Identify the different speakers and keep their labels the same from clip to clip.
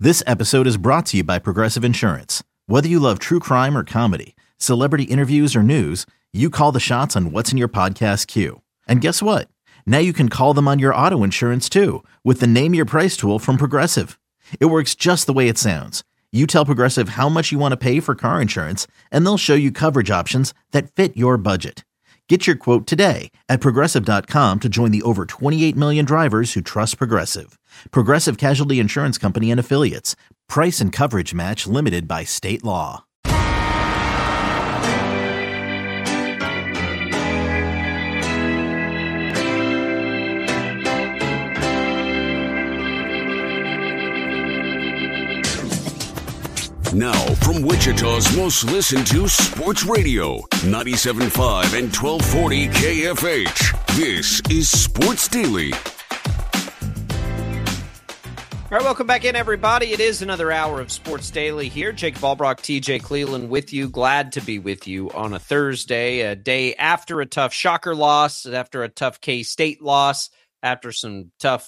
Speaker 1: This episode is brought to you by Progressive Insurance. Whether you love true crime or comedy, celebrity interviews or news, you call the shots on what's in your podcast queue. And guess what? Now you can call them on your auto insurance too with the Name Your Price tool from Progressive. It works just the way it sounds. You tell Progressive how much you want to pay for car insurance, and they'll show you coverage options that fit your budget. Get your quote today at Progressive.com to join the over 28 million drivers who trust Progressive. Progressive Casualty Insurance Company and Affiliates. Price and coverage match limited by state law.
Speaker 2: Now, from Wichita's most listened to sports radio, 97.5 and 1240 KFH, this is Sports Daily.
Speaker 3: All right, welcome back in, everybody. It is another hour of Sports Daily here. Jake Ballbrock, TJ Cleveland with you. Glad to be with you on a Thursday, a day after a tough Shocker loss, after a tough K-State loss, after some tough,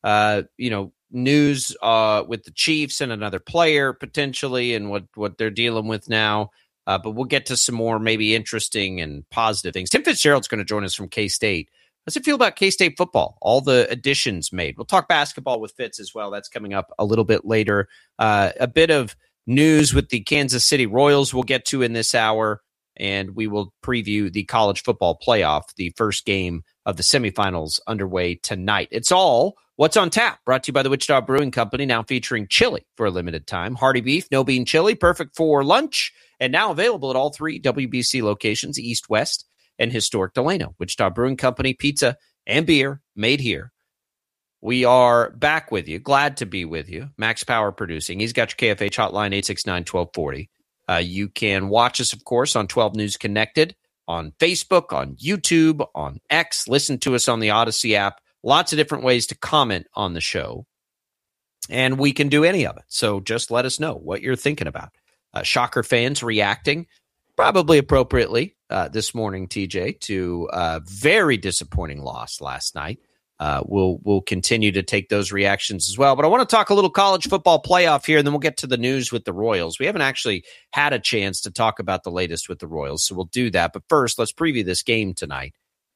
Speaker 3: news with the Chiefs and another player potentially and what they're dealing with now. But we'll get to some more maybe interesting and positive things. Tim Fitzgerald's going to join us from K-State. How's it feel about K-State football? All the additions made. We'll talk basketball with Fitz as well. That's coming up a little bit later. A bit of news with the Kansas City Royals we'll get to in this hour, and we will preview the college football playoff, the first game of the semifinals underway tonight. It's all What's on Tap, brought to you by the Wichita Brewing Company, now featuring chili for a limited time. Hearty beef, no bean chili, perfect for lunch, and now available at all three WBC locations, East, West, and historic Delano. Wichita Brewing Company, pizza and beer made here. We are back with you. Glad to be with you. Max Power producing. He's got your KFH hotline, 869-1240. You can watch us, of course, on 12 News Connected, on Facebook, on YouTube, on X. Listen to us on the Odyssey app. Lots of different ways to comment on the show, and we can do any of it. So just let us know what you're thinking about. Shocker fans reacting, probably appropriately, this morning, TJ, to a very disappointing loss last night. We'll continue to take those reactions as well. But I want to talk a little college football playoff here, and then we'll get to the news with the Royals. We haven't actually had a chance to talk about the latest with the Royals, so we'll do that. But first, let's preview this game tonight.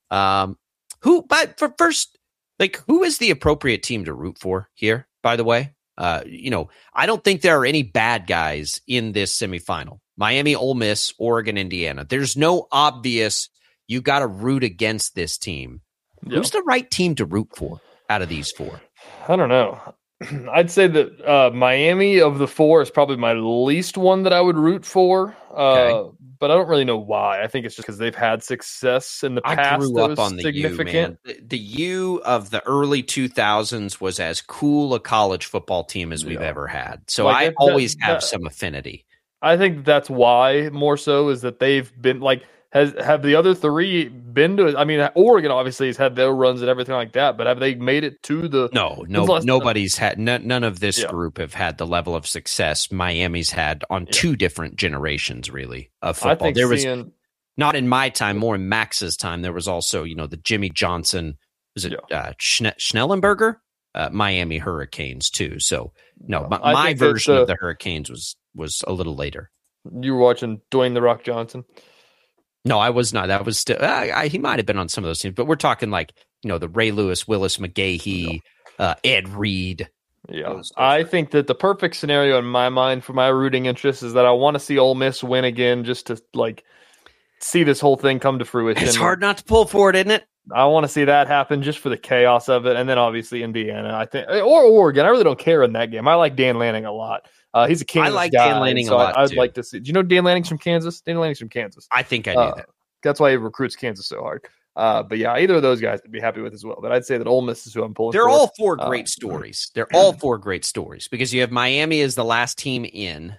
Speaker 3: Who is the appropriate team to root for here, by the way? I don't think there are any bad guys in this semifinal. Miami, Ole Miss, Oregon, Indiana. There's no obvious, you got to root against this team. Yep. Who's the right team to root for out of these four?
Speaker 4: I don't know. I'd say that Miami of the four is probably my least one that I would root for. Okay. But I don't really know why. I think it's just because they've had success in the past.
Speaker 3: I grew up on the U, man. The U of the early 2000s was as cool a college football team as we've ever had. So I always have some affinity.
Speaker 4: I think that's why more so is that they've been like, have the other three been to it? I mean, Oregon obviously has had their runs and everything like that, but have they made it to the?
Speaker 3: No, nobody's had. None of this group have had the level of success Miami's had on two different generations, really, of football.
Speaker 4: I think
Speaker 3: was not in my time, more in Max's time. There was also, the Jimmy Johnson, was it Schnellenberger, Miami Hurricanes too. So no, my version of the Hurricanes was a little later.
Speaker 4: You were watching Dwayne "The Rock" Johnson.
Speaker 3: No, I was not. That was still. He might have been on some of those teams, but we're talking like the Ray Lewis, Willis McGahee, Ed Reed.
Speaker 4: Yeah, I think that the perfect scenario in my mind for my rooting interest is that I want to see Ole Miss win again, just to see this whole thing come to fruition.
Speaker 3: It's hard not to pull for it, isn't it?
Speaker 4: I want to see that happen just for the chaos of it, and then obviously Indiana, I think, or Oregon. I really don't care in that game. I like Dan Lanning a lot. He's a Kansas guy.
Speaker 3: I like Dan Lanning a lot,
Speaker 4: I'd like to see. Do you know Dan Lanning's from Kansas? Dan Lanning's from Kansas.
Speaker 3: I think I knew that.
Speaker 4: That's why he recruits Kansas so hard. But yeah, either of those guys I'd be happy with as well. But I'd say that Ole Miss is who I'm pulling for.
Speaker 3: They're all four great stories. They're all four great stories because you have Miami as the last team in.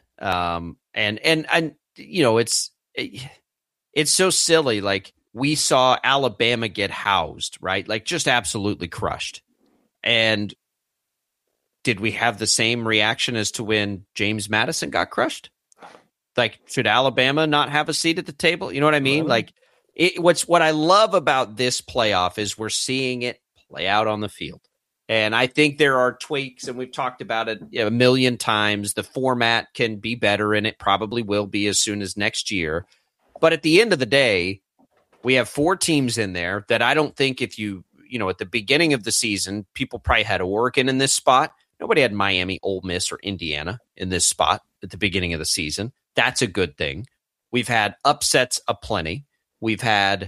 Speaker 3: It's so silly. Like, we saw Alabama get housed, right? Like, just absolutely crushed. And did we have the same reaction as to when James Madison got crushed? Like, should Alabama not have a seat at the table? You know what I mean? Like, what I love about this playoff is we're seeing it play out on the field. And I think there are tweaks, and we've talked about it a million times. The format can be better, and it probably will be as soon as next year. But at the end of the day, we have 4 teams in there that I don't think if you at the beginning of the season, people probably had Oregon in this spot. Nobody had Miami, Ole Miss, or Indiana in this spot at the beginning of the season. That's a good thing. We've had upsets aplenty. We've had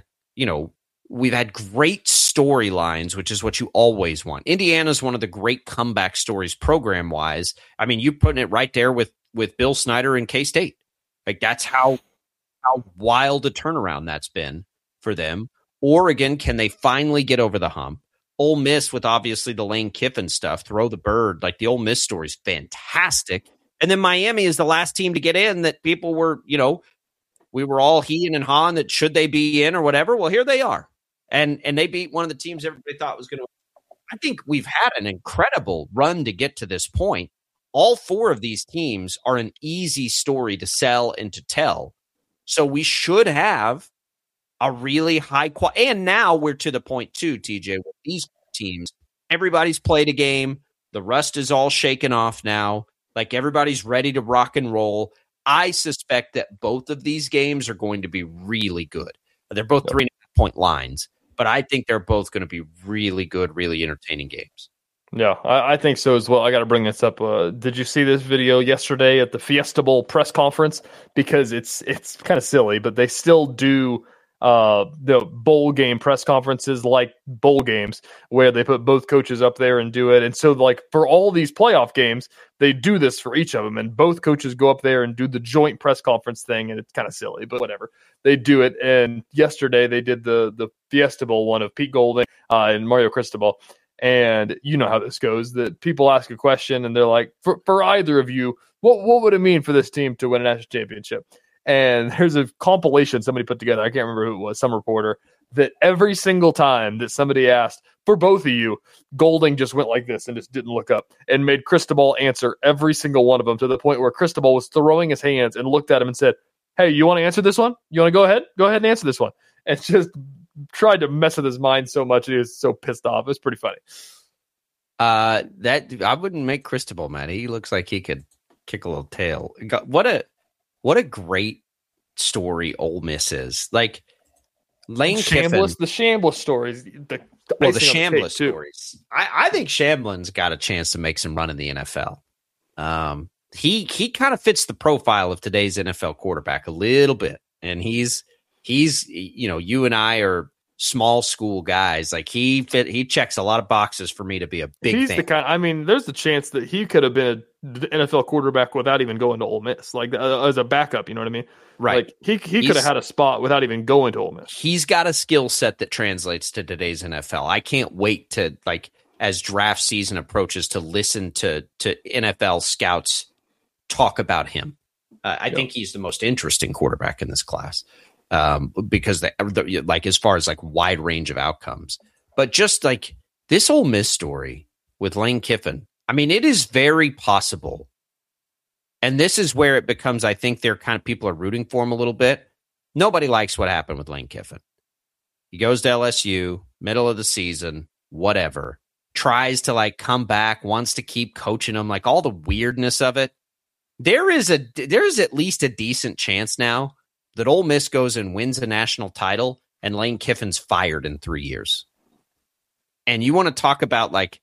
Speaker 3: great storylines, which is what you always want. Indiana's one of the great comeback stories program-wise. I mean, you're putting it right there with Bill Snyder and K-State. Like, that's how wild a turnaround that's been for them. Oregon, can they finally get over the hump? Ole Miss, with obviously the Lane Kiffin stuff, throw the bird. Like, the Ole Miss story is fantastic. And then Miami is the last team to get in that people were, we were all heeing and hawing that should they be in or whatever. Well, here they are. And they beat one of the teams everybody thought was going to. I think we've had an incredible run to get to this point. All 4 of these teams are an easy story to sell and to tell. So we should have a really high quality. And now we're to the point too, TJ, with these teams, everybody's played a game. The rust is all shaken off now. Like, everybody's ready to rock and roll. I suspect that both of these games are going to be really good. They're both 3.5-point lines, but I think they're both going to be really good, really entertaining games.
Speaker 4: Yeah, I think so as well. I got to bring this up. Did you see this video yesterday at the Fiesta Bowl press conference? Because it's kind of silly, but they still do the bowl game press conferences like bowl games where they put both coaches up there and do it. And so, like, for all these playoff games, they do this for each of them, and both coaches go up there and do the joint press conference thing, and it's kind of silly, but whatever. They do it, and yesterday they did the Fiesta Bowl one of Pete Golding and Mario Cristobal, and you know how this goes, that people ask a question, and they're like, for either of you, what would it mean for this team to win a national championship? And there's a compilation somebody put together, I can't remember who it was, some reporter, that every single time that somebody asked, for both of you, Golding just went like this and just didn't look up and made Cristobal answer every single one of them, to the point where Cristobal was throwing his hands and looked at him and said, hey, you want to answer this one? You want to go ahead? Go ahead and answer this one. And just tried to mess with his mind so much. He was so pissed off. It was pretty funny.
Speaker 3: That I wouldn't make Cristobal mad. He looks like he could kick a little tail. What a great story Ole Miss is. Like, Lane Kiffin.
Speaker 4: The Shambliss stories. The
Speaker 3: Shambliss stories. I think Shamblin's got a chance to make some run in the NFL. He kind of fits the profile of today's NFL quarterback a little bit. And he's you and I are small school guys. Like, he checks a lot of boxes for me to be a big fan.
Speaker 4: He's the kind, there's the chance that he could have been an NFL quarterback without even going to Ole Miss, like as a backup. You know what I mean?
Speaker 3: Right.
Speaker 4: Like, he could have had a spot without even going to Ole Miss.
Speaker 3: He's got a skill set that translates to today's NFL. I can't wait to, like, as draft season approaches, to listen to NFL scouts talk about him. I think he's the most interesting quarterback in this class. Because like, as far as like wide range of outcomes, but just like this Ole Miss story with Lane Kiffin, I mean, it is very possible. And this is where it becomes, I think they're kind of, people are rooting for him a little bit. Nobody likes what happened with Lane Kiffin. He goes to LSU, middle of the season, whatever, tries to like come back, wants to keep coaching him, like all the weirdness of it. There is at least a decent chance now that Ole Miss goes and wins a national title and Lane Kiffin's fired in 3 years. And you want to talk about like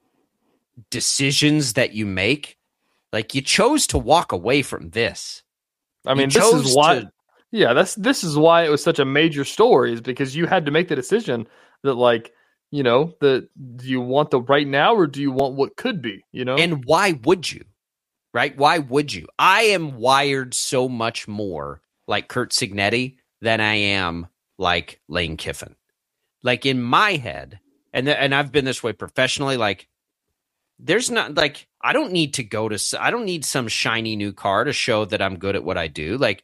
Speaker 3: decisions that you make? Like, you chose to walk away from this.
Speaker 4: I mean, this is why. This is why it was such a major story, is because you had to make the decision that, like, that do you want the right now or do you want what could be,
Speaker 3: And why would you? Right? Why would you? I am wired so much more like Curt Cignetti than I am like Lane Kiffin. Like, in my head, and I've been this way professionally, like, there's not, like, I don't need some shiny new car to show that I'm good at what I do. Like,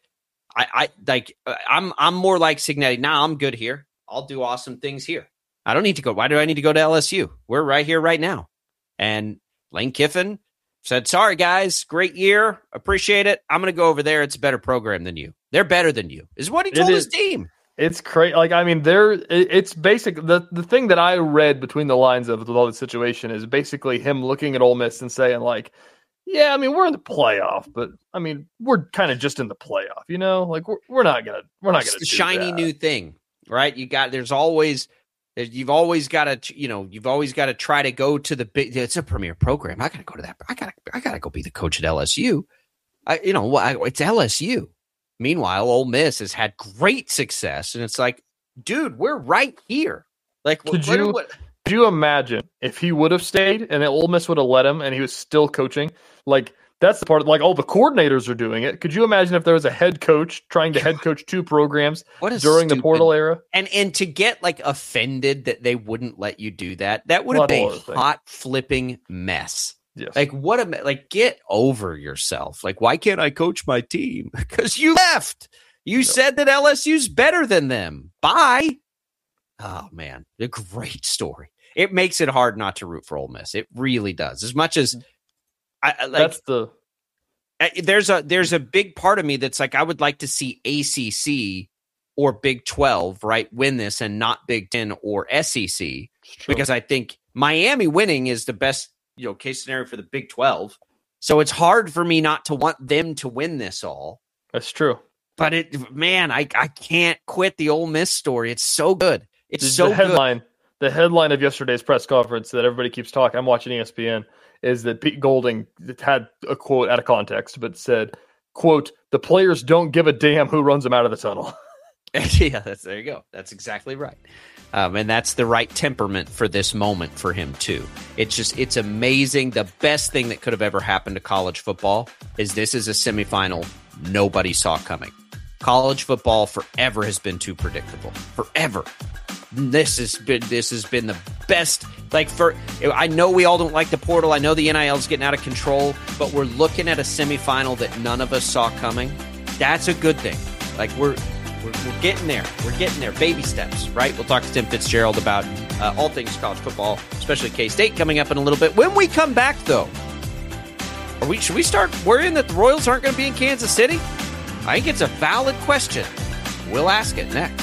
Speaker 3: I'm more like Cignetti. Nah, I'm good here. I'll do awesome things here. I don't need to go. Why do I need to go to LSU? We're right here, right now. And Lane Kiffin said, sorry, guys, great year. Appreciate it. I'm going to go over there. It's a better program than you. They're better than you, is what he told his team.
Speaker 4: It's crazy. Like, I mean, it's basic. The thing that I read between the lines of with all this situation is basically him looking at Ole Miss and saying, like, yeah, I mean, we're in the playoff, but I mean, we're kind of just in the playoff, you know? Like, we're not gonna
Speaker 3: it's the shiny new thing, right? You've always got to try to go to the big. It's a premier program. I got to go to that. I got to go be the coach at LSU. It's LSU. Meanwhile, Ole Miss has had great success, and it's like, dude, we're right here. Like,
Speaker 4: could you imagine if he would have stayed and Ole Miss would have let him, and he was still coaching? Like, that's the part. Like, all the coordinators are doing it. Could you imagine if there was a head coach trying to head coach two programs during the portal era?
Speaker 3: And to get like offended that they wouldn't let you do that, that would have been a hot flipping mess.
Speaker 4: Yes.
Speaker 3: Like, get over yourself. Like, why can't I coach my team? Because you left. You said that LSU's better than them. Bye. Oh, man. A great story. It makes it hard not to root for Ole Miss. It really does. As much as there's a big part of me that's like, I would like to see ACC or Big 12, right, win this and not Big 10 or SEC, because I think Miami winning is the best case scenario for the Big 12. So it's hard for me not to want them to win this all.
Speaker 4: That's true.
Speaker 3: But I can't quit the Ole Miss story. It's so good.
Speaker 4: The headline of yesterday's press conference that everybody keeps talking, I'm watching ESPN, is that Pete Golding had a quote out of context, but said, quote, "The players don't give a damn who runs them out of the tunnel."
Speaker 3: Yeah, there you go. That's exactly right. And that's the right temperament for this moment for him, too. It's amazing. The best thing that could have ever happened to college football is this is a semifinal nobody saw coming. College football forever has been too predictable. Forever. This has been the best. I know we all don't like the portal. I know the NIL is getting out of control, but we're looking at a semifinal that none of us saw coming. That's a good thing. Like, we're getting there. We're getting there. Baby steps, right? We'll talk to Tim Fitzgerald about all things college football, especially K-State, coming up in a little bit. When we come back, though, should we start worrying that the Royals aren't going to be in Kansas City? I think it's a valid question. We'll ask it next.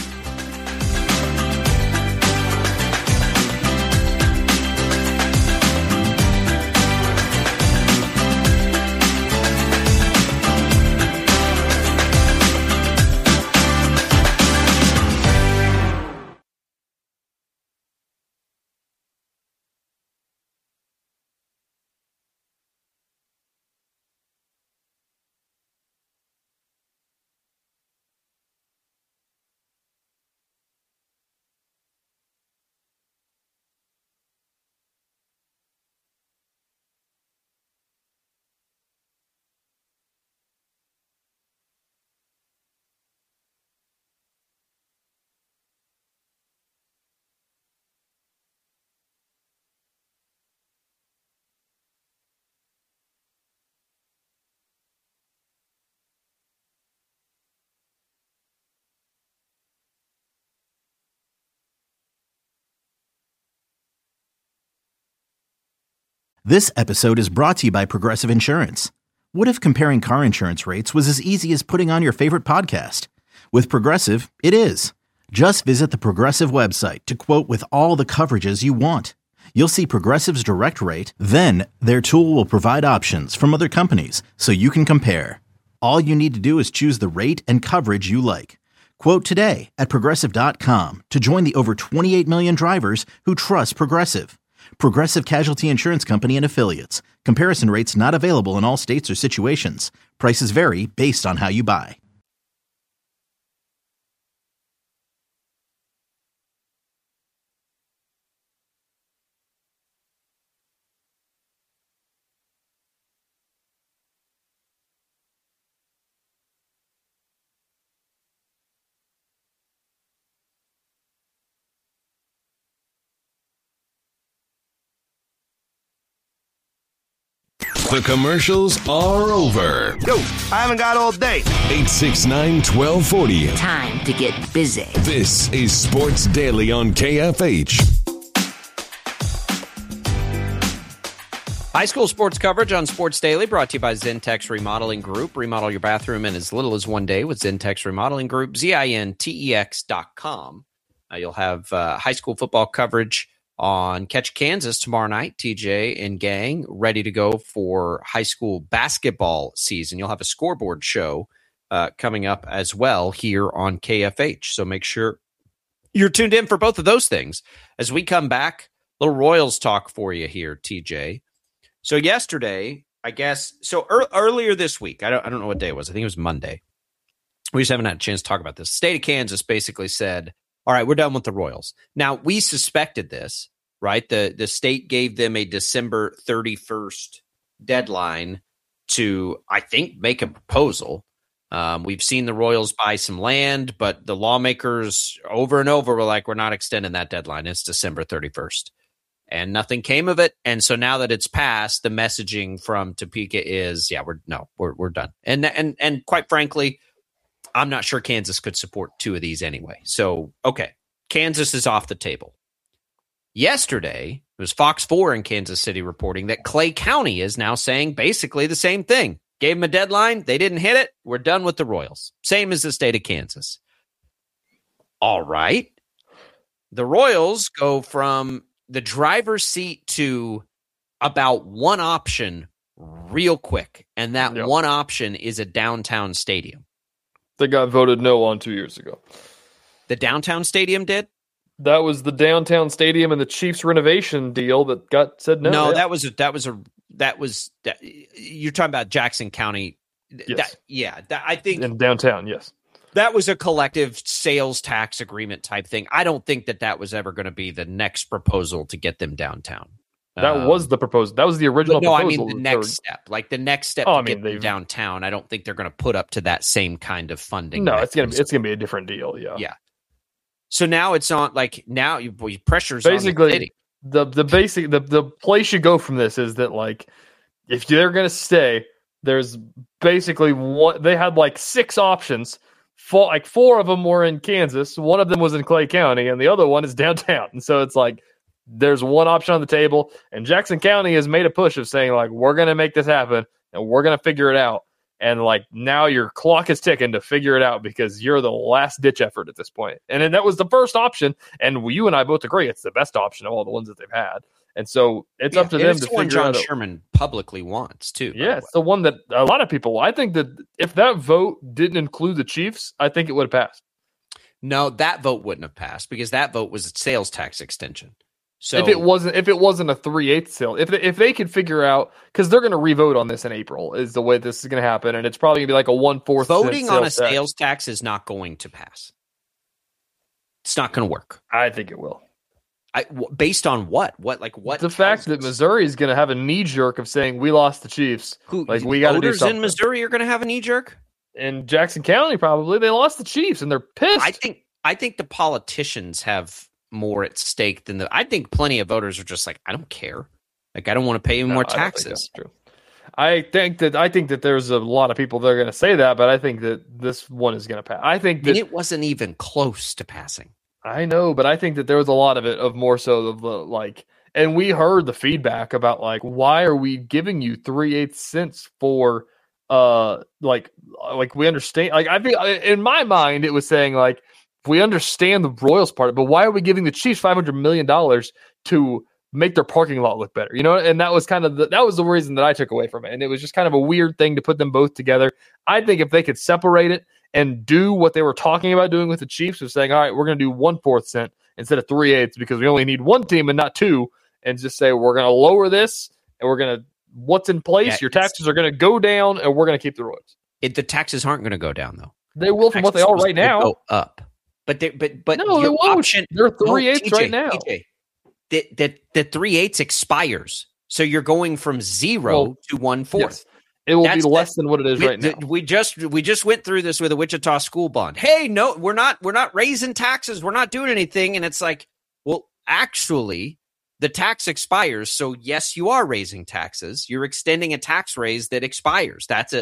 Speaker 1: This episode is brought to you by Progressive Insurance. What if comparing car insurance rates was as easy as putting on your favorite podcast? With Progressive, it is. Just visit the Progressive website to quote with all the coverages you want. You'll see Progressive's direct rate, then their tool will provide options from other companies so you can compare. All you need to do is choose the rate and coverage you like. Quote today at Progressive.com to join the over 28 million drivers who trust Progressive. Progressive Casualty Insurance Company and Affiliates. Comparison rates not available in all states or situations. Prices vary based on how you buy.
Speaker 2: The commercials are over.
Speaker 5: Yo, I haven't got all day.
Speaker 2: 869-1240.
Speaker 6: Time to get busy.
Speaker 2: This is Sports Daily on KFH.
Speaker 3: High school sports coverage on Sports Daily brought to you by Zentex Remodeling Group. Remodel your bathroom in as little as one day with Zentex Remodeling Group, ZINTEX.com. You'll have high school football coverage on Catch Kansas tomorrow night. TJ and gang ready to go for high school basketball season. You'll have a scoreboard show coming up as well here on KFH. So make sure you're tuned in for both of those things. As we come back, little Royals talk for you here, TJ. So yesterday, I guess, earlier this week, I don't know what day it was. I think it was Monday. We just haven't had a chance to talk about this. The state of Kansas basically said, all right, we're done with the Royals. Now, we suspected this, right? The state gave them a December 31st deadline to, I think, make a proposal. We've seen the Royals buy some land, but the lawmakers over and over were like, we're not extending that deadline. It's December 31st. And nothing came of it. And so now that it's passed, the messaging from Topeka is, we're done. And quite frankly, I'm not sure Kansas could support two of these anyway. So, okay, Kansas is off the table. Yesterday, it was Fox 4 in Kansas City reporting that Clay County is now saying basically the same thing. Gave them a deadline. They didn't hit it. We're done with the Royals. Same as the state of Kansas. All right. The Royals go from the driver's seat to about one option real quick. And that one option is a downtown stadium.
Speaker 4: They got voted no on 2 years ago.
Speaker 3: The downtown stadium did?
Speaker 4: That was the downtown stadium and the Chiefs renovation deal that got said no.
Speaker 3: No,
Speaker 4: yeah.
Speaker 3: You're talking about Jackson County.
Speaker 4: Yes.
Speaker 3: I think
Speaker 4: in downtown. Yes.
Speaker 3: That was a collective sales tax agreement type thing. I don't think that was ever going to be the next proposal to get them downtown.
Speaker 4: That was the proposal. That was the original proposal.
Speaker 3: I mean, the next step. Like the next step to get them downtown, I don't think they're going to put up to that same kind of funding.
Speaker 4: No, it's going to be a different deal. Yeah.
Speaker 3: Yeah. So now it's on, like, now pressure's
Speaker 4: basically
Speaker 3: on
Speaker 4: the city. The place you go from this is that, like, if they're going to stay, there's basically one. They had like 6 options. 4 of them were in Kansas. One of them was in Clay County, and the other one is downtown. And so it's like there's one option on the table, and Jackson County has made a push of saying, like, we're going to make this happen, and we're going to figure it out. And, like, now your clock is ticking to figure it out because you're the last-ditch effort at this point. And then that was the first option, and you and I both agree it's the best option of all the ones that they've had. And so it's up to them to figure out.
Speaker 3: John Sherman publicly wants, too.
Speaker 4: Yeah, it's the one that a lot of people, I think that if that vote didn't include the Chiefs, I think it would have passed.
Speaker 3: No, that vote wouldn't have passed because that vote was a sales tax extension. So
Speaker 4: if it wasn't a 3/8 sale, if they could figure out, because they're going to revote on this in April, is the way this is going to happen, and it's probably going to be like a 1/4
Speaker 3: voting on a sales tax is not going to pass. It's not going to work.
Speaker 4: I think it will.
Speaker 3: Based on what? What?
Speaker 4: The fact that Missouri is going to have a knee jerk of saying we lost the Chiefs. We got to do something.
Speaker 3: In Missouri are going to have a knee jerk.
Speaker 4: In Jackson County, probably they lost the Chiefs and they're pissed.
Speaker 3: I think the politicians have more at stake than I think plenty of voters are just like, I don't care. Like, I don't want to pay more taxes.
Speaker 4: I think that there's a lot of people that are going to say that, but I think that this one is going to pass. I think that
Speaker 3: it wasn't even close to passing.
Speaker 4: I know, but I think that there was a lot of it of more so of the, like, and we heard the feedback about, like, why are we giving you 3/8 cents for, like we understand, like, I think in my mind it was saying, like, we understand the Royals part, but why are we giving the Chiefs $500 million to make their parking lot look better? You know, and that was kind of that was the reason that I took away from it, and it was just kind of a weird thing to put them both together. I think if they could separate it and do what they were talking about doing with the Chiefs, of saying, all right, we're going to do 1/4 cent instead of 3/8 because we only need one team and not two, and just say we're going to lower this and we're going to what's in place. Yeah, your taxes are going to go down, and we're going to keep the Royals.
Speaker 3: The taxes aren't going to go down though.
Speaker 4: They will from what they are right now.
Speaker 3: Go up. But
Speaker 4: no, they won't.
Speaker 3: Option,
Speaker 4: they're 3/8 right now.
Speaker 3: TJ, the 3/8 expires, so you're going from 0 to 1/4. Yes.
Speaker 4: It will be less than what it is right now.
Speaker 3: We just went through this with a Wichita school bond. Hey, no, we're not raising taxes. We're not doing anything. And it's like, well, actually, the tax expires. So yes, you are raising taxes. You're extending a tax raise that expires. That's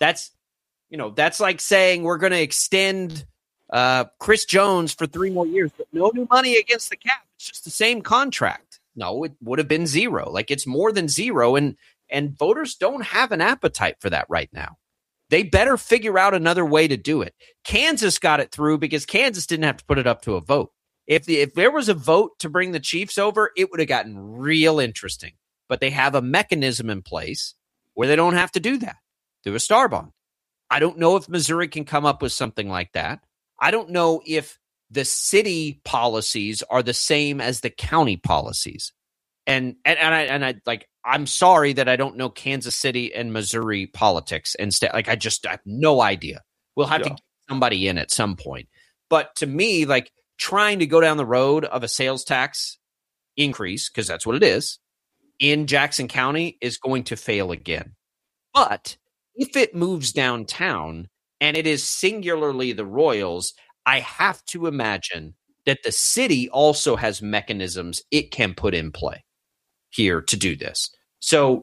Speaker 3: like saying we're going to extend Chris Jones for 3 more years, but no new money against the cap. It's just the same contract. No, it would have been 0. Like, it's more than 0. And voters don't have an appetite for that right now. They better figure out another way to do it. Kansas got it through because Kansas didn't have to put it up to a vote. If there was a vote to bring the Chiefs over, it would have gotten real interesting. But they have a mechanism in place where they don't have to do that through a star bond. I don't know if Missouri can come up with something like that. I don't know if the city policies are the same as the county policies. And I'm sorry that I don't know Kansas City and Missouri politics and I have no idea. We'll have to get somebody in at some point. But to me, like, trying to go down the road of a sales tax increase, because that's what it is, in Jackson County is going to fail again. But if it moves downtown and it is singularly the Royals, I have to imagine that the city also has mechanisms it can put in play here to do this. So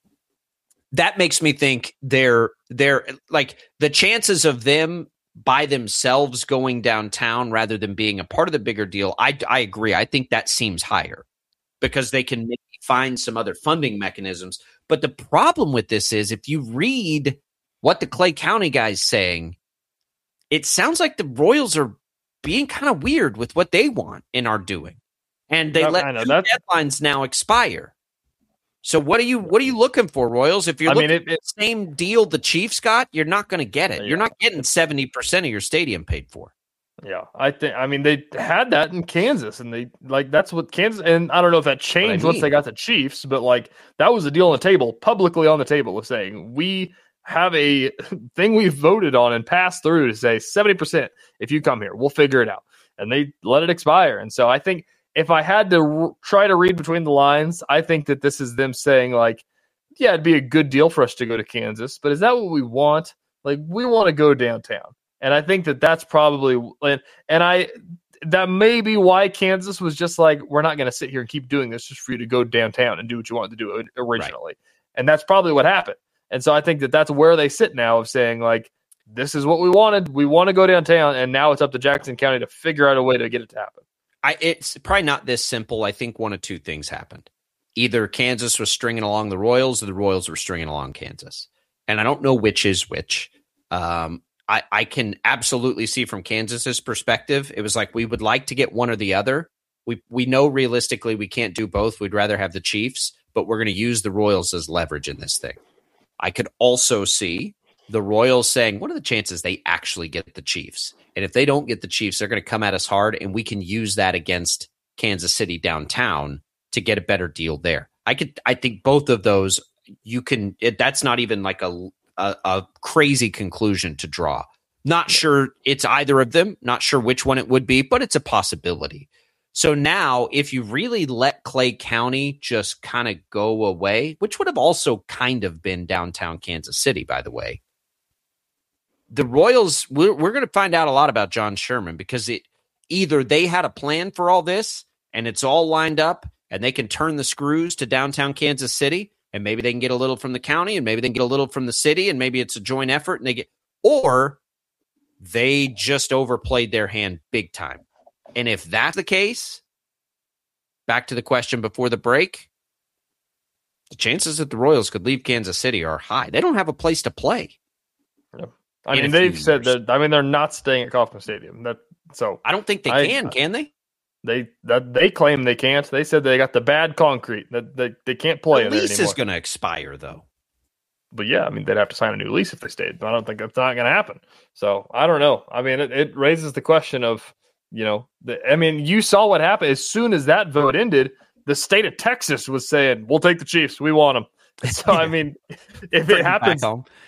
Speaker 3: that makes me think they're like, the chances of them by themselves going downtown rather than being a part of the bigger deal. I agree. I think that seems higher because they can maybe find some other funding mechanisms. But the problem with this is, if you read what the Clay County guy's saying, it sounds like the Royals are being kind of weird with what they want and are doing. And they let deadlines now expire. So what are you looking for, Royals? If you're looking at the same deal the Chiefs got, you're not going to get it. Yeah. You're not getting 70% of your stadium paid for.
Speaker 4: Yeah, they had that in Kansas, and that's what Kansas, and I don't know if that changed once they got the Chiefs, but like, that was a deal on the table, publicly on the table, was saying, we have a thing we voted on and passed through to say 70% if you come here, we'll figure it out. And they let it expire. And so I think if I had to try to read between the lines, I think that this is them saying, like, yeah, it'd be a good deal for us to go to Kansas, but is that what we want? Like, we want to go downtown. And I think that that's probably, that may be why Kansas was just like, we're not going to sit here and keep doing this just for you to go downtown and do what you wanted to do originally. Right. And that's probably what happened. And so I think that that's where they sit now, of saying, like, this is what we wanted. We want to go downtown. And now it's up to Jackson County to figure out a way to get it to happen.
Speaker 3: It's probably not this simple. I think one of two things happened. Either Kansas was stringing along the Royals, or the Royals were stringing along Kansas. And I don't know which is which. I can absolutely see from Kansas's perspective, it was like, we would like to get one or the other. We know realistically we can't do both. We'd rather have the Chiefs, but we're going to use the Royals as leverage in this thing. I could also see the Royals saying, what are the chances they actually get the Chiefs? And if they don't get the Chiefs, they're going to come at us hard, and we can use that against Kansas City downtown to get a better deal there. I think both of those, that's not even like a crazy conclusion to draw. Not sure it's either of them, not sure which one it would be, but it's a possibility. So now, if you really let Clay County just kind of go away, which would have also kind of been downtown Kansas City, by the way, the Royals, we're going to find out a lot about John Sherman, because either they had a plan for all this and it's all lined up and they can turn the screws to downtown Kansas City, and maybe they can get a little from the county, and maybe they can get a little from the city, and maybe it's a joint effort, and or they just overplayed their hand big time. And if that's the case, back to the question before the break, the chances that the Royals could leave Kansas City are high. They don't have a place to play.
Speaker 4: Yeah. I mean, they've said that. I mean, they're not staying at Kauffman Stadium. So
Speaker 3: I don't think they can they?
Speaker 4: They claim they can't. They said they got the bad concrete, that they can't play in there anymore.
Speaker 3: The lease is going to expire, though.
Speaker 4: But yeah, I mean, they'd have to sign a new lease if they stayed. I don't think that's not going to happen. So I don't know. I mean, it raises the question of, you saw what happened as soon as that vote ended. The state of Texas was saying, "We'll take the Chiefs. We want them." So I mean, if it happens,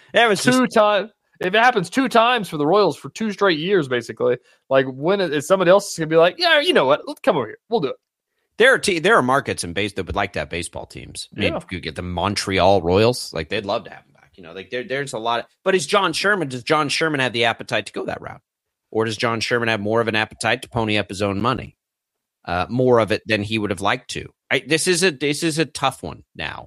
Speaker 4: if it happens 2 times for the Royals for 2 straight years, basically, like, when is somebody else going to be like, yeah, you know what? Let's come over here. We'll do it.
Speaker 3: There are markets in base that would like to have baseball teams. I mean, if you get the Montreal Royals, like, they'd love to have them back. Like, there's a lot. But does John Sherman have the appetite to go that route? Or does John Sherman have more of an appetite to pony up his own money? More of it than he would have liked to. This is a tough one now.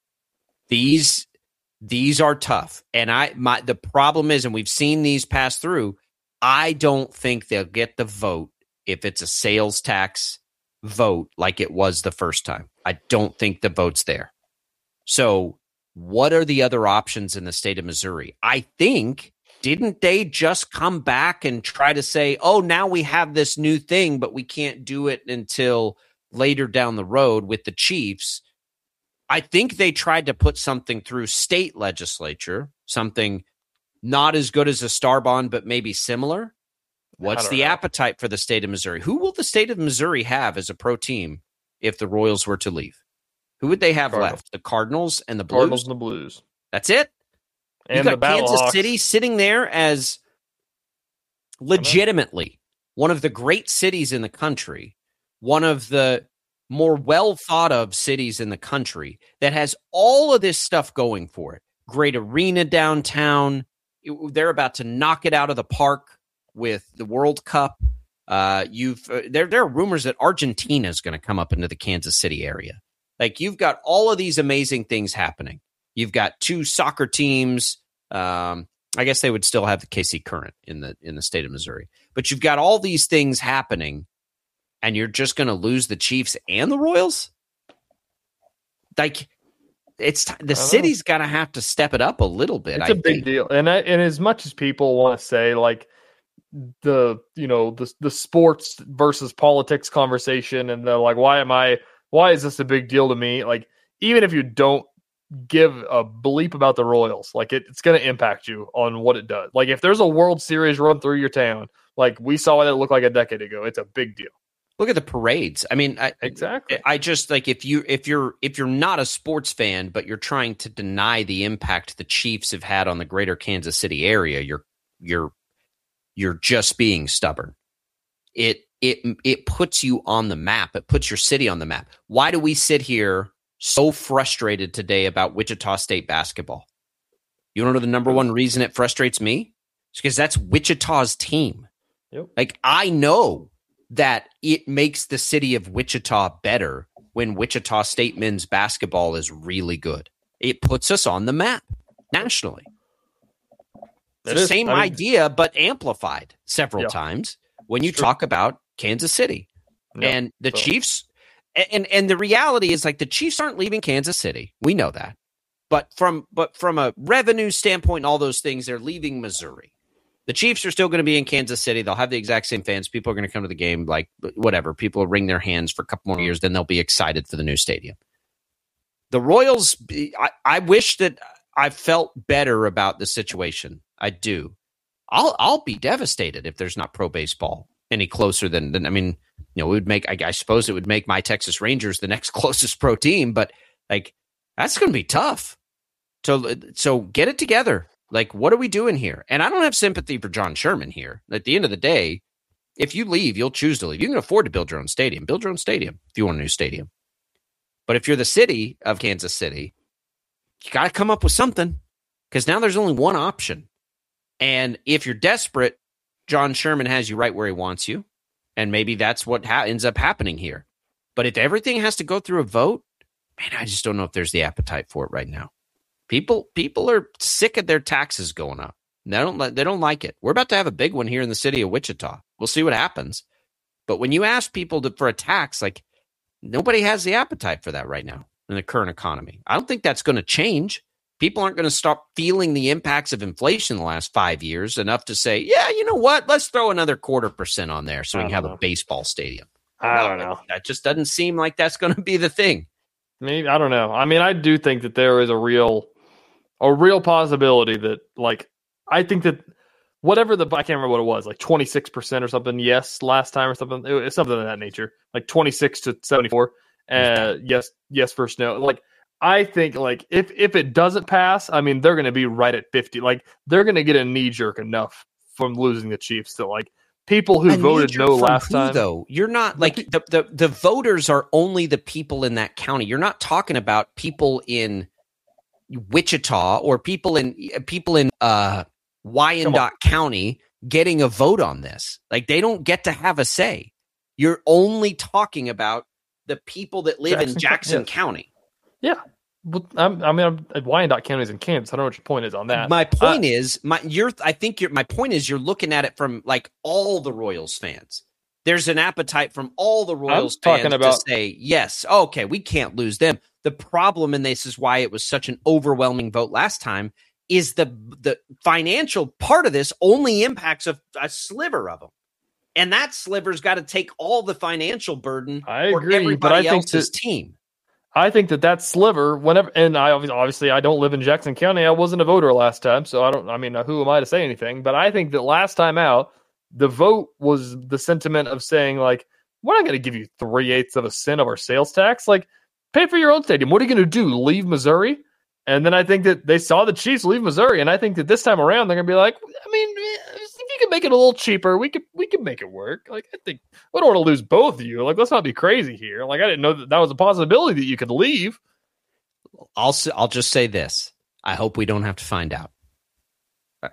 Speaker 3: These are tough. And the problem is, and we've seen these pass through, I don't think they'll get the vote if it's a sales tax vote like it was the first time. I don't think the vote's there. So what are the other options in the state of Missouri? I think, didn't they just come back and try to say, oh, now we have this new thing, but we can't do it until later down the road with the Chiefs? I think they tried to put something through state legislature, something not as good as a star bond, but maybe similar. What's the appetite for the state of Missouri? Who will the state of Missouri have as a pro team if the Royals were to leave? Who would they have left? The Cardinals and the Blues?
Speaker 4: Cardinals and the Blues.
Speaker 3: That's it?
Speaker 4: And
Speaker 3: you got
Speaker 4: the
Speaker 3: Kansas City sitting there as legitimately one of the great cities in the country, one of the more well thought of cities in the country that has all of this stuff going for it. Great arena downtown. They're about to knock it out of the park with the World Cup. There are rumors that Argentina is going to come up into the Kansas City area. Like, you've got all of these amazing things happening. You've got 2 soccer teams. I guess they would still have the KC Current in the state of Missouri. But you've got all these things happening, and you're just going to lose the Chiefs and the Royals? Like, the city's got to have to step it up a little bit.
Speaker 4: It's a big deal. And as much as people want to say, like, the sports versus politics conversation, and they're like, why is this a big deal to me? Like, even if you don't give a bleep about the Royals, like, it's going to impact you on what it does. Like, if there's a World Series run through your town, like we saw what it looked like a decade ago, it's a big deal.
Speaker 3: Look at the parades. I mean,
Speaker 4: exactly.
Speaker 3: I just, like, if you're not a sports fan, but you're trying to deny the impact the Chiefs have had on the greater Kansas City area, you're just being stubborn. It puts you on the map. It puts your city on the map. Why do we sit here so frustrated today about Wichita State basketball? You don't know the number one reason it frustrates me? It's because that's Wichita's team.
Speaker 4: Yep.
Speaker 3: Like, I know that it makes the city of Wichita better when Wichita State men's basketball is really good. It puts us on the map nationally. It's the same idea, but amplified several times when you talk about Kansas City. And the Chiefs, and the reality is, like, the Chiefs aren't leaving Kansas City. We know that. But from a revenue standpoint and all those things, they're leaving Missouri. The Chiefs are still going to be in Kansas City. They'll have the exact same fans. People are going to come to the game, like, whatever. People will wring their hands for a couple more years, then they'll be excited for the new stadium. The Royals, I wish that I felt better about the situation. I do. I'll be devastated if there's not pro baseball any closer than I mean, it would make, I suppose it would make my Texas Rangers the next closest pro team, but, like, that's going to be tough. So get it together. Like, what are we doing here? And I don't have sympathy for John Sherman here. At the end of the day, if you leave, you'll choose to leave. You can afford to build your own stadium. Build your own stadium if you want a new stadium. But if you're the city of Kansas City, you got to come up with something, because now there's only one option. And if you're desperate, John Sherman has you right where he wants you. And maybe that's what ends up happening here. But if everything has to go through a vote, man, I just don't know if there's the appetite for it right now. People are sick of their taxes going up. They don't like it. We're about to have a big one here in the city of Wichita. We'll see what happens. But when you ask people for a tax, like, nobody has the appetite for that right now in the current economy. I don't think that's going to change. People aren't going to stop feeling the impacts of inflation the last 5 years enough to say, yeah, you know what? Let's throw another 0.25% on there so we can have a baseball stadium.
Speaker 4: I don't know.
Speaker 3: That just doesn't seem like that's going to be the thing.
Speaker 4: Maybe, I don't know. I mean, I do think that there is a real possibility that, like, I think that whatever I can't remember what it was, like 26% or something. Yes, last time or something. It was something of that nature, like 26 to 74. Yes, first no. Like, I think, like, if it doesn't pass, I mean, they're going to be right at 50. Like, they're going to get a knee jerk enough from losing the Chiefs to, like, people who voted no last time.
Speaker 3: Though you're not, like, the voters are only the people in that county. You're not talking about people in Wichita or people in Wyandotte County getting a vote on this. Like, they don't get to have a say. You're only talking about the people that live in Jackson County.
Speaker 4: Yeah. Well, Wyandotte County is in Kansas. I don't know what your point is on that.
Speaker 3: My point is, my point is, you're looking at it from, like, all the Royals fans. there's an appetite from all the Royals fans to say, yes, okay, we can't lose them. The problem, and this is why it was such an overwhelming vote last time, is the financial part of this only impacts a sliver of them. And that sliver's got to take all the financial burden for everybody else's team.
Speaker 4: I think that sliver, whenever, and I obviously I don't live in Jackson County. I wasn't a voter last time, so who am I to say anything? But I think that last time out, the vote was the sentiment of saying, like, we're not going to give you 3/8 of a cent of our sales tax. Like, pay for your own stadium. What are you going to do? Leave Missouri? And then I think that they saw the Chiefs leave Missouri, and I think that this time around they're going to be like, if you could make it a little cheaper, we could make it work. Like, I think we don't want to lose both of you. Like, let's not be crazy here. Like, I didn't know that was a possibility that you could leave.
Speaker 3: I'll just say this: I hope we don't have to find out. I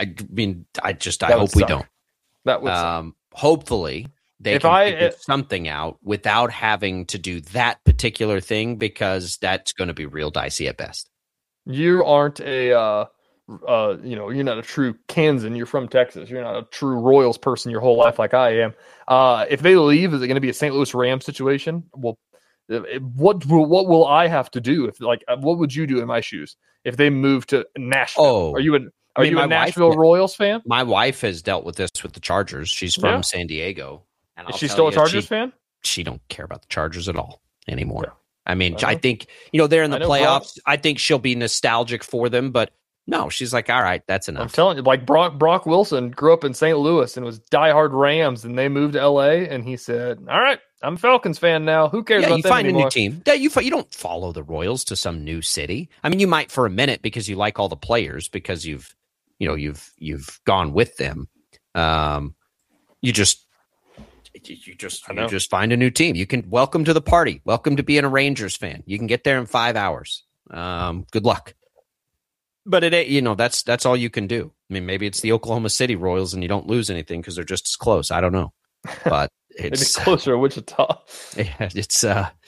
Speaker 3: hope we don't.
Speaker 4: That would
Speaker 3: hopefully they can figure something out without having to do that particular thing, because that's going to be real dicey at best.
Speaker 4: You aren't you're not a true Kansan. You're from Texas. You're not a true Royals person your whole life like I am. If they leave, is it going to be a St. Louis Rams situation? Well, what will I have to do what would you do in my shoes if they move to Nashville? Are you a Nashville Royals fan?
Speaker 3: My wife has dealt with this with the Chargers. She's from San Diego.
Speaker 4: And is she still a Chargers fan?
Speaker 3: She don't care about the Chargers at all anymore. Yeah. I mean, I think, they're in the playoffs. I think she'll be nostalgic for them, but no, she's like, all right, that's enough.
Speaker 4: I'm telling you, like Brock Wilson grew up in St. Louis and was diehard Rams, and they moved to LA, and he said, all right, I'm a Falcons fan now. Who cares about them anymore?
Speaker 3: You find a new team. Yeah, you don't follow the Royals to some new city. I mean, you might for a minute because you like all the players, because you've gone with them. You just find a new team. You can welcome to the party. Welcome to being a Rangers fan. You can get there in 5 hours. Good luck. But it ain't, that's all you can do. I mean, maybe it's the Oklahoma City Royals and you don't lose anything because they're just as close. I don't know. But it's
Speaker 4: maybe closer to Wichita.
Speaker 3: Yeah, it's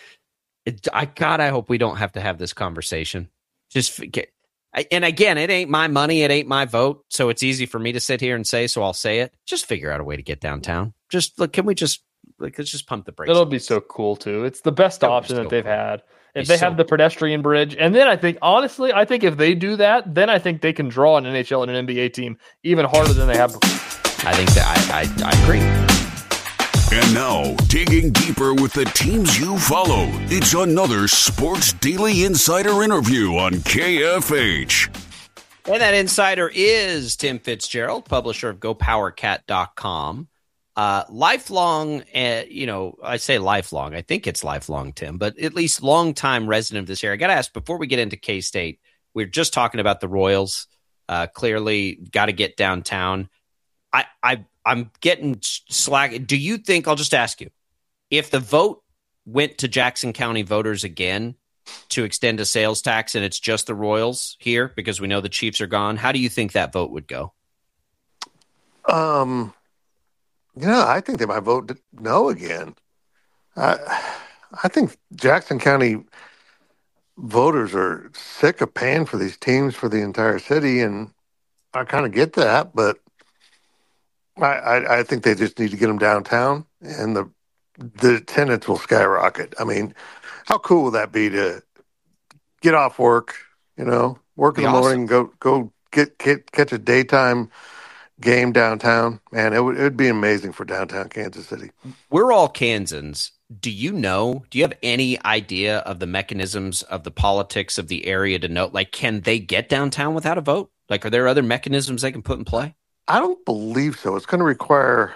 Speaker 3: I hope we don't have to have this conversation. Just forget. And again, it ain't my money. It ain't my vote. So it's easy for me to sit here and say, so I'll say it. Just figure out a way to get downtown. Just look, let's just pump the brakes.
Speaker 4: It'll be so cool too. It's the best option that they've had. If they have the pedestrian bridge, and then I think if they do that, then I think they can draw an NHL and an NBA team even harder than they have before.
Speaker 3: I think that I agree.
Speaker 2: And now, digging deeper with the teams you follow, it's another Sports Daily Insider interview on KFH.
Speaker 3: And that insider is Tim Fitzgerald, publisher of GoPowerCat.com. Lifelong, I say lifelong. I think it's lifelong, Tim, but at least long-time resident of this area. I got to ask, before we get into K-State, we're just talking about the Royals. Clearly, got to get downtown. I'm getting slack. Do you think, I'll just ask you, if the vote went to Jackson County voters again to extend a sales tax and it's just the Royals here because we know the Chiefs are gone, how do you think that vote would go?
Speaker 6: I think they might vote no again. I think Jackson County voters are sick of paying for these teams for the entire city, and I kind of get that, but I think they just need to get them downtown, and the attendance will skyrocket. I mean, how cool would that be to get off work, work in the morning, go catch a daytime game downtown? Man, it would be amazing for downtown Kansas City.
Speaker 3: We're all Kansans. Do you have any idea of the mechanisms of the politics of the area to know, like, can they get downtown without a vote? Like, are there other mechanisms they can put in play?
Speaker 6: I don't believe so. It's going to require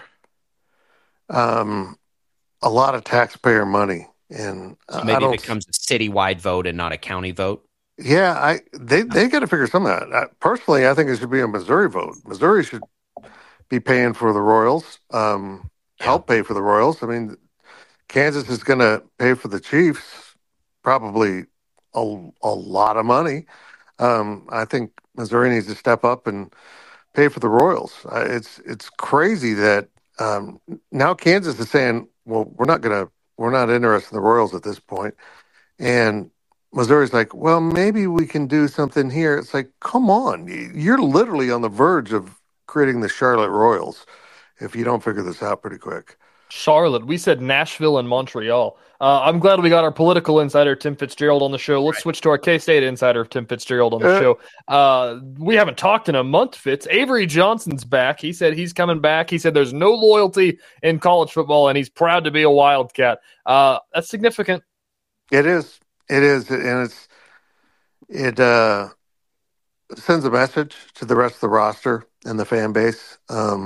Speaker 6: a lot of taxpayer money. And
Speaker 3: so maybe it becomes a citywide vote and not a county vote?
Speaker 6: Yeah, they got to figure something out. Personally, I think it should be a Missouri vote. Missouri should be paying for the Royals, help pay for the Royals. I mean, Kansas is going to pay for the Chiefs probably a lot of money. I think Missouri needs to step up and pay for the Royals. It's crazy that now Kansas is saying, well, we're not interested in the Royals at this point. And Missouri's like, well, maybe we can do something here. It's like, come on. You're literally on the verge of creating the Charlotte Royals if you don't figure this out pretty quick.
Speaker 4: Charlotte. We said Nashville and Montreal. I'm glad we got our political insider, Tim Fitzgerald, on the show. Let's switch to our K-State insider, Tim Fitzgerald, on the show. We haven't talked in a month, Fitz. Avery Johnson's back. He said he's coming back. He said there's no loyalty in college football, and he's proud to be a Wildcat. That's significant.
Speaker 6: It is. It is. And it sends a message to the rest of the roster and the fan base.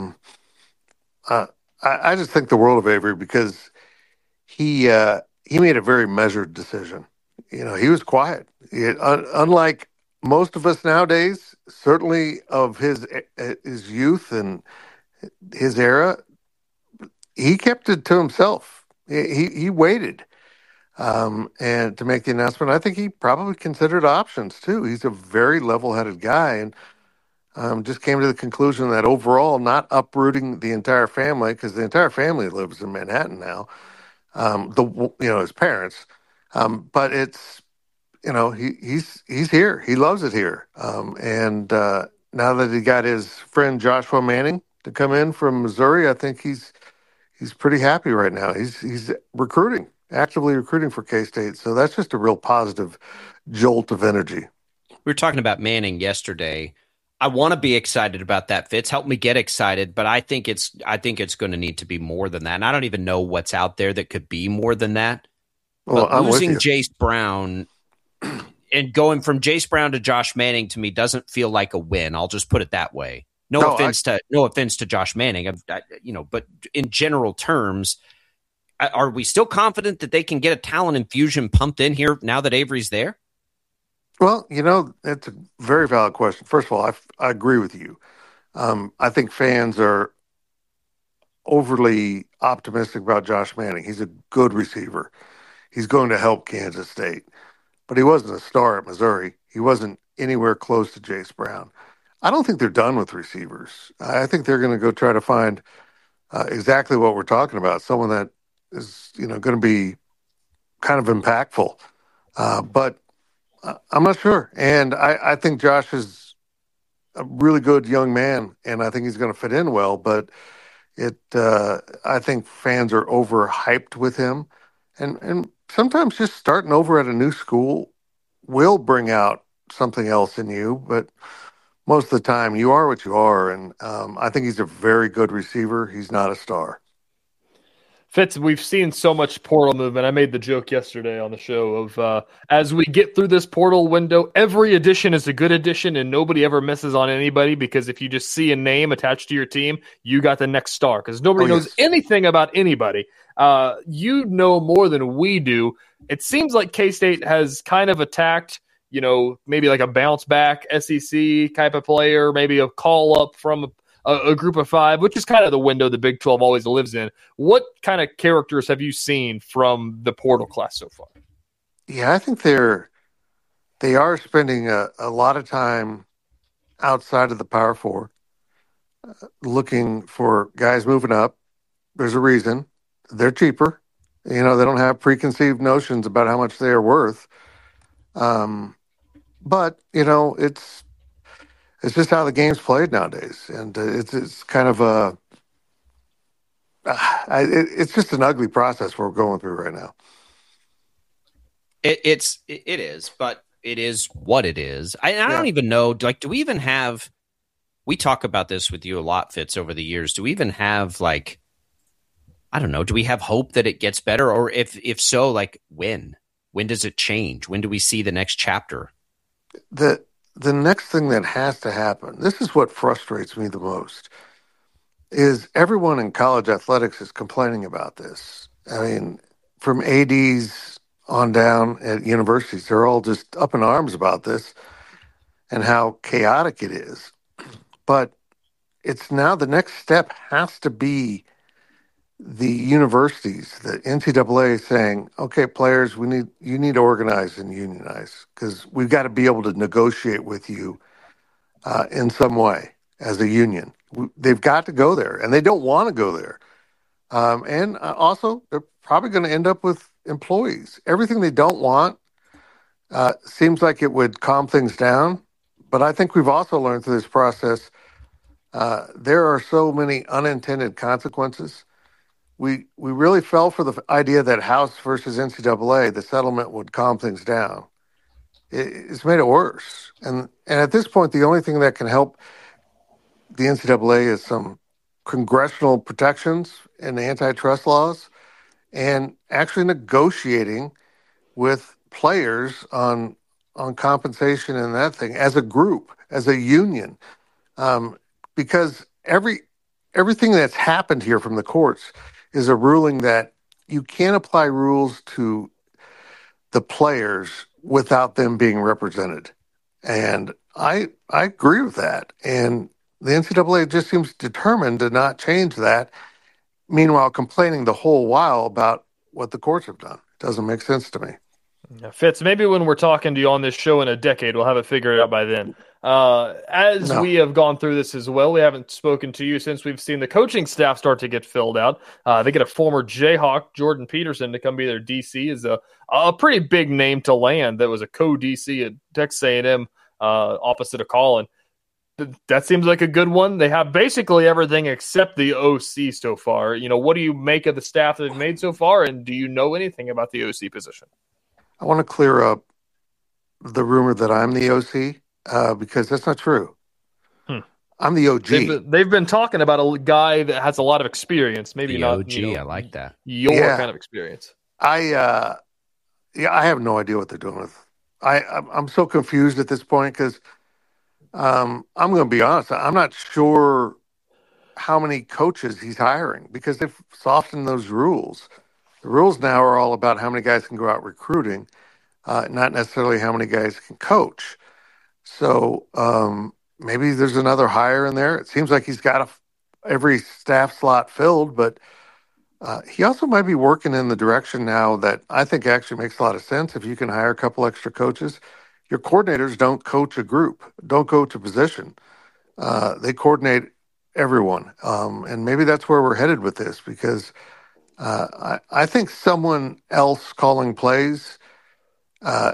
Speaker 6: I just think the world of Avery because he made a very measured decision. You know, he was quiet. Unlike most of us nowadays, certainly of his youth and his era, he kept it to himself. He waited and to make the announcement. I think he probably considered options too. He's a very level-headed guy, and just came to the conclusion that overall, not uprooting the entire family, because the entire family lives in Manhattan now, his parents, but it's, he's here. He loves it here. And now that he got his friend Joshua Manning to come in from Missouri, I think he's pretty happy right now. He's actively recruiting for K-State. So that's just a real positive jolt of energy.
Speaker 3: We were talking about Manning yesterday. I want to be excited about that, Fitz. Help me get excited, but I think it's going to need to be more than that. And I don't even know what's out there that could be more than that.
Speaker 6: Well,
Speaker 3: but losing Jace Brown and going from Jace Brown to Josh Manning to me doesn't feel like a win. I'll just put it that way. No offense to Josh Manning, but in general terms, are we still confident that they can get a talent infusion pumped in here now that Avery's there?
Speaker 6: Well, it's a very valid question. First of all, I agree with you. I think fans are overly optimistic about Josh Manning. He's a good receiver. He's going to help Kansas State. But he wasn't a star at Missouri. He wasn't anywhere close to Jace Brown. I don't think they're done with receivers. I think they're going to go try to find exactly what we're talking about, someone that is going to be kind of impactful. But I'm not sure. And I think Josh is a really good young man, and I think he's going to fit in well. But I think fans are overhyped with him. And sometimes just starting over at a new school will bring out something else in you. But most of the time, you are what you are. And I think he's a very good receiver. He's not a star.
Speaker 4: Fitz, we've seen so much portal movement. I made the joke yesterday on the show of as we get through this portal window, every addition is a good addition and nobody ever misses on anybody, because if you just see a name attached to your team, you got the next star, because nobody knows anything about anybody. You know more than we do. It seems like K-State has kind of attacked, maybe like a bounce back SEC type of player, maybe a call up from a group of five, which is kind of the window the Big 12 always lives in. What kind of characters have you seen from the portal class so far?
Speaker 6: Yeah, I think they are spending a lot of time outside of the Power Four, looking for guys moving up. There's a reason. They're cheaper. They don't have preconceived notions about how much they are worth. But, it's just how the game's played nowadays, and it's kind of it's just an ugly process we're going through right now.
Speaker 3: It is, but it is what it is. I don't even know. Do we even have? We talk about this with you a lot, Fitz, over the years. Do we even have I don't know. Do we have hope that it gets better, or if so, when? When does it change? When do we see the next chapter?
Speaker 6: The next thing that has to happen, this is what frustrates me the most, is everyone in college athletics is complaining about this. I mean, from ADs on down at universities, they're all just up in arms about this and how chaotic it is. But it's now the next step has to be the universities, the NCAA saying, okay, players, you need to organize and unionize, because we've got to be able to negotiate with you in some way as a union. They've got to go there, and they don't want to go there. And also, they're probably going to end up with employees. Everything they don't want seems like it would calm things down. But I think we've also learned through this process, there are so many unintended consequences we really fell for the idea that House versus NCAA, the settlement would calm things down. It's made it worse. And at this point, the only thing that can help the NCAA is some congressional protections and antitrust laws, and actually negotiating with players on compensation and that thing as a group, as a union, because everything that's happened here from the courts is a ruling that you can't apply rules to the players without them being represented, and I agree with that. And the NCAA just seems determined to not change that. Meanwhile, complaining the whole while about what the courts have done. It doesn't make sense to me.
Speaker 4: Yeah, Fitz, maybe when we're talking to you on this show in a decade, we'll have it figured out by then. We have gone through this as well, we haven't spoken to you since we've seen the coaching staff start to get filled out. They get a former Jayhawk, Jordan Peterson, to come be their DC. Is a pretty big name to land. That was a co-DC at Texas A&M, opposite of Colin. That seems like a good one. They have basically everything except the OC so far. What do you make of the staff that they've made so far, and do you know anything about the OC position?
Speaker 6: I want to clear up the rumor that I'm the OC because that's not true. I'm the OG.
Speaker 4: They've been talking about a guy that has a lot of experience. Maybe
Speaker 3: the
Speaker 4: not
Speaker 3: OG. I like that.
Speaker 4: Your kind of experience.
Speaker 6: I have no idea what they're doing with. I'm so confused at this point because I'm going to be honest. I'm not sure how many coaches he's hiring because they've softened those rules. The rules now are all about how many guys can go out recruiting, not necessarily how many guys can coach. So maybe there's another hire in there. It seems like he's got every staff slot filled, but he also might be working in the direction now that I think actually makes a lot of sense. If you can hire a couple extra coaches, your coordinators don't coach a group, don't coach a position. They coordinate everyone. And maybe that's where we're headed with this because I think someone else calling plays, have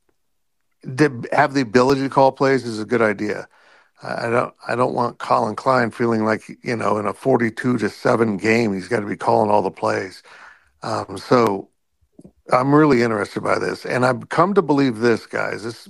Speaker 6: the ability to call plays is a good idea. I don't want Colin Klein feeling like, in a 42-7 game, he's got to be calling all the plays. So I'm really interested by this. And I've come to believe this, guys. This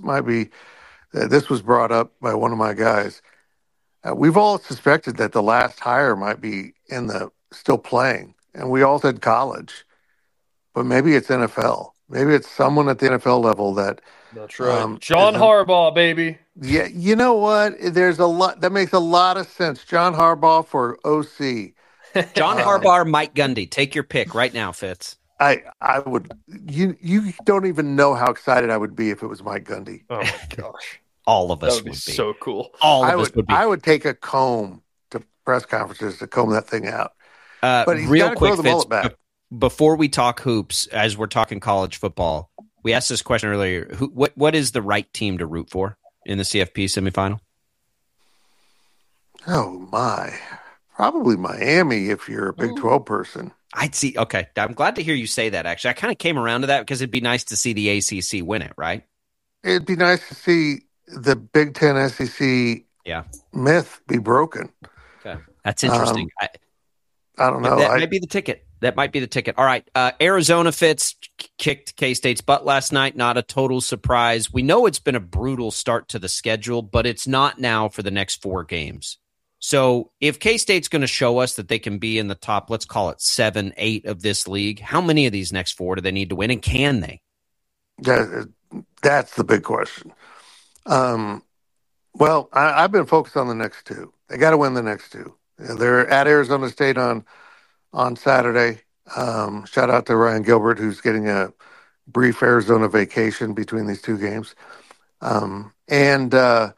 Speaker 6: was brought up by one of my guys. We've all suspected that the last hire might be still playing. And we all said college, but maybe it's NFL. Maybe it's someone at the NFL level that.
Speaker 4: That's right. John Harbaugh, baby.
Speaker 6: Yeah, you know what? There's a lot that makes a lot of sense. John Harbaugh for OC.
Speaker 3: John Harbaugh or Mike Gundy. Take your pick right now, Fitz.
Speaker 6: I would. You don't even know how excited I would be if it was Mike Gundy.
Speaker 4: Oh my gosh,
Speaker 3: all of us
Speaker 4: would be
Speaker 3: be
Speaker 4: so cool.
Speaker 3: All of us would be.
Speaker 6: I would take a comb to press conferences to comb that thing out. But he's
Speaker 3: real
Speaker 6: got to
Speaker 3: quick,
Speaker 6: grow the mullet back.
Speaker 3: Before we talk hoops, as we're talking college football, we asked this question earlier. What is the right team to root for in the CFP semifinal?
Speaker 6: Oh my, probably Miami if you're a Big 12 person.
Speaker 3: I'd see. Okay, I'm glad to hear you say that. Actually, I kind of came around to that because it'd be nice to see the ACC win it, right?
Speaker 6: It'd be nice to see the Big Ten SEC myth be broken.
Speaker 3: Okay, that's interesting.
Speaker 6: I don't know.
Speaker 3: That might be the ticket. That might be the ticket. All right. Arizona Fitz kicked K-State's butt last night. Not a total surprise. We know it's been a brutal start to the schedule, but it's not now for the next 4 games. So if K-State's going to show us that they can be in the top, let's call it 7, 8 of this league, how many of these next 4 do they need to win, and can they?
Speaker 6: That's the big question. Well, I've been focused on the next 2. They got to win the next 2. They're at Arizona State on Saturday. Shout out to Ryan Gilbert, who's getting a brief Arizona vacation between these 2 games. Then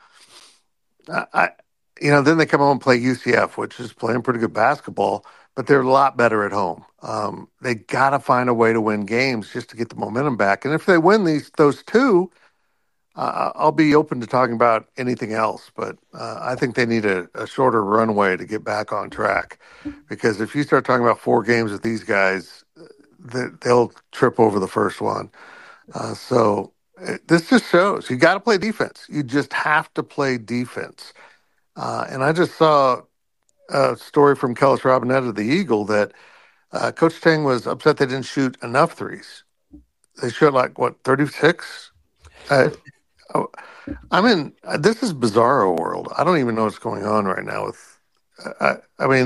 Speaker 6: they come home and play UCF, which is playing pretty good basketball, but they're a lot better at home. They got to find a way to win games just to get the momentum back. And if they win those 2, I'll be open to talking about anything else, but I think they need a shorter runway to get back on track. Because if you start talking about 4 games with these guys, they'll trip over the first one. So this just shows you got to play defense. You just have to play defense. And I just saw a story from Kellis Robinette of the Eagle that Coach Tang was upset they didn't shoot enough threes. They shot 36? This is bizarro world. I don't even know what's going on right now with, that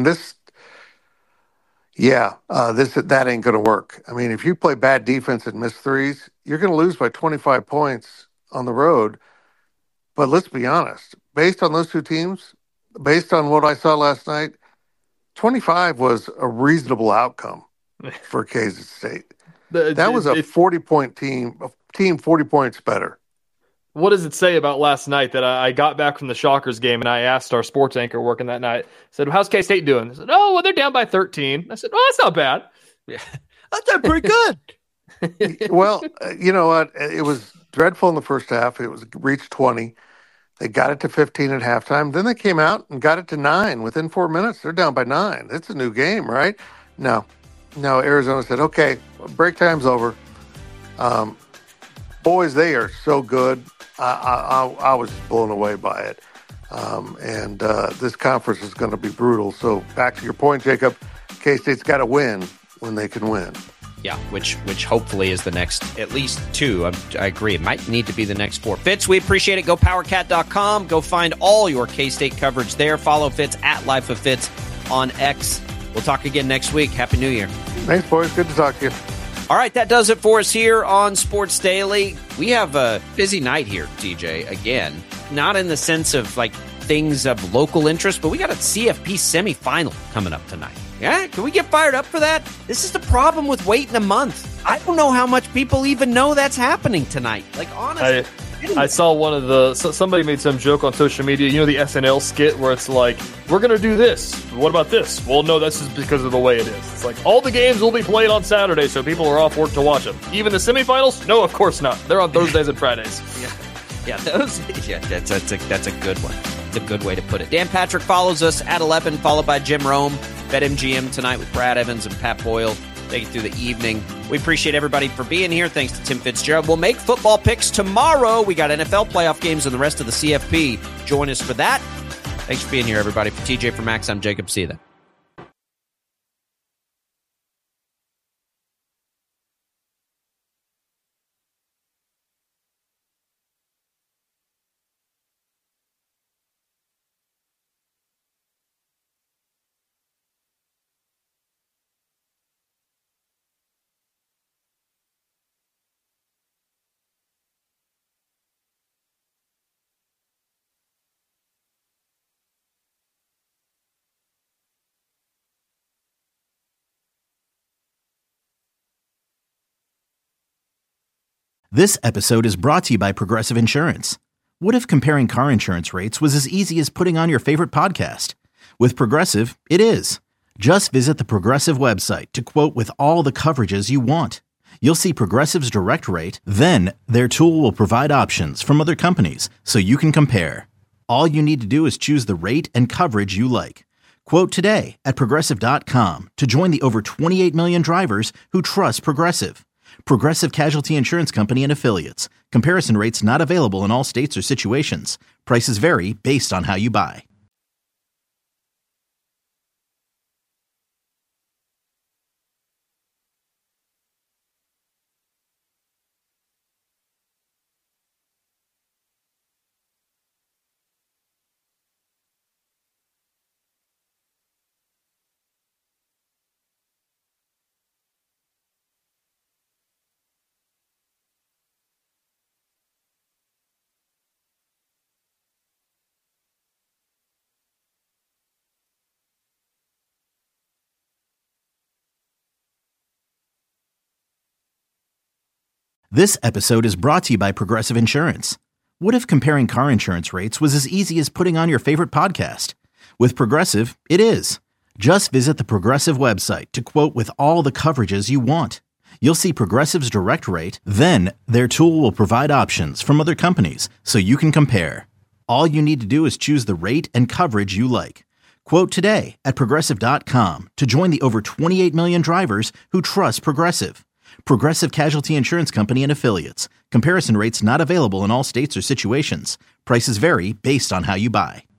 Speaker 6: ain't going to work. I mean, if you play bad defense and miss threes, you're going to lose by 25 points on the road. But let's be honest, based on those two teams, based on what I saw last night, 25 was a reasonable outcome for Kansas State. That was a 40-point team 40 points better.
Speaker 4: What does it say about last night that I got back from the Shockers game and I asked our sports anchor working that night, I said, how's K-State doing? They said, they're down by 13. I said, that's not bad.
Speaker 3: Yeah, that's pretty good.
Speaker 6: Well, you know what? It was dreadful in the first half. It was reached 20. They got it to 15 at halftime. Then they came out and got it to 9. Within 4 minutes, they're down by 9. It's a new game, right? No, Arizona said, okay, break time's over. Boys, they are so good. I was blown away by it. This conference is going to be brutal. So back to your point, Jacob, K-State's got to win when they can win.
Speaker 3: Yeah, which hopefully is the next, at least 2. I agree. It might need to be the next 4. Fitz, we appreciate it. Go PowerCat.com. Go find all your K-State coverage there. Follow Fitz at Life of Fitz on X. We'll talk again next week. Happy New Year.
Speaker 6: Thanks, boys. Good to talk to you.
Speaker 3: All right, that does it for us here on Sports Daily. We have a busy night here, TJ, again. Not in the sense of things of local interest, but we got a CFP semifinal coming up tonight. Yeah, can we get fired up for that? This is the problem with waiting a month. I don't know how much people even know that's happening tonight. Honestly.
Speaker 4: I saw somebody made some joke on social media, the SNL skit where it's like, we're going to do this. What about this? Well, no, this is because of the way it is. It's all the games will be played on Saturday, so people are off work to watch them. Even the semifinals? No, of course not. They're on Thursdays and Fridays.
Speaker 3: That's a good one. It's a good way to put it. Dan Patrick follows us at 11, followed by Jim Rome. BetMGM tonight with Brad Evans and Pat Boyle. Take it through the evening. We appreciate everybody for being here. Thanks to Tim Fitzgerald. We'll make football picks tomorrow. We got NFL playoff games and the rest of the CFP. Join us for that. Thanks for being here, everybody. For TJ, for Max, I'm Jacob. See you then.
Speaker 1: This episode is brought to you by Progressive Insurance. What if comparing car insurance rates was as easy as putting on your favorite podcast? With Progressive, it is. Just visit the Progressive website to quote with all the coverages you want. You'll see Progressive's direct rate, then their tool will provide options from other companies so you can compare. All you need to do is choose the rate and coverage you like. Quote today at Progressive.com to join the over 28 million drivers who trust Progressive. Progressive Casualty Insurance Company and Affiliates. Comparison rates not available in all states or situations. Prices vary based on how you buy. This episode is brought to you by Progressive Insurance. What if comparing car insurance rates was as easy as putting on your favorite podcast? With Progressive, it is. Just visit the Progressive website to quote with all the coverages you want. You'll see Progressive's direct rate, then their tool will provide options from other companies so you can compare. All you need to do is choose the rate and coverage you like. Quote today at Progressive.com to join the over 28 million drivers who trust Progressive. Progressive Casualty Insurance Company and Affiliates. Comparison rates not available in all states or situations. Prices vary based on how you buy.